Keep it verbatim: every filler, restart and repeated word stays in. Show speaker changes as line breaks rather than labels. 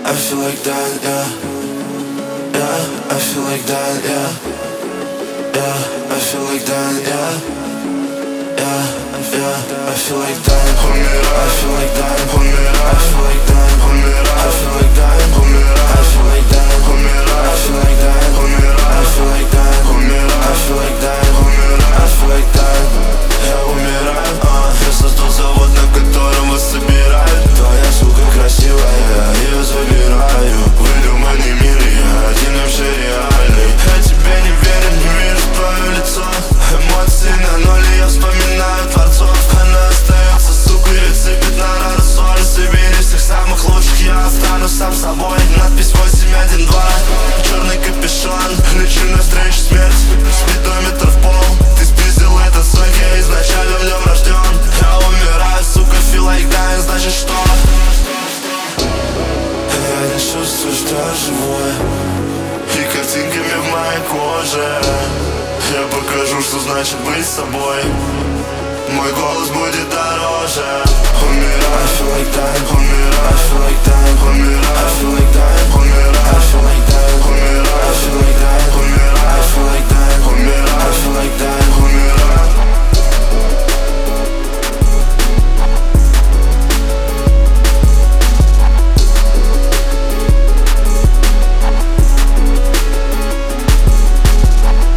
I feel like that, yeah. Yeah, I feel like that, yeah. Yeah, I feel like that, yeah. Yeah, yeah, I feel like that. I feel like that. I feel like that. I feel like that. I feel like that. I feel like that. I feel like that. I feel like that. I feel like that. Я умираю, а я создал завод, на котором вас собирают. Твоя сука красивая, я ее забираю. Выдуманный мир, я один вообще реальный. Я тебе не верю, не вижу твое лицо. Эмоции на ноль, я вспоминаю творцов. Она остается сукой, рецепт на рассоль. Собери всех самых лучших, я останусь сам собой. Надпись восемь один два, черный капюшон. Лечу навстречу смерть, спидометр в пол. Ты спиздил этот сон, я изначально в нем рожден. Я умираю, сука, feel like dying, значит что? Я не чувствую, что я живой. И картинками в моей коже я покажу, что значит быть собой. Мой голос будет дороже. Умираю, I feel like that. Умираю, I feel like that. Умираю, I feel like that. Умираю.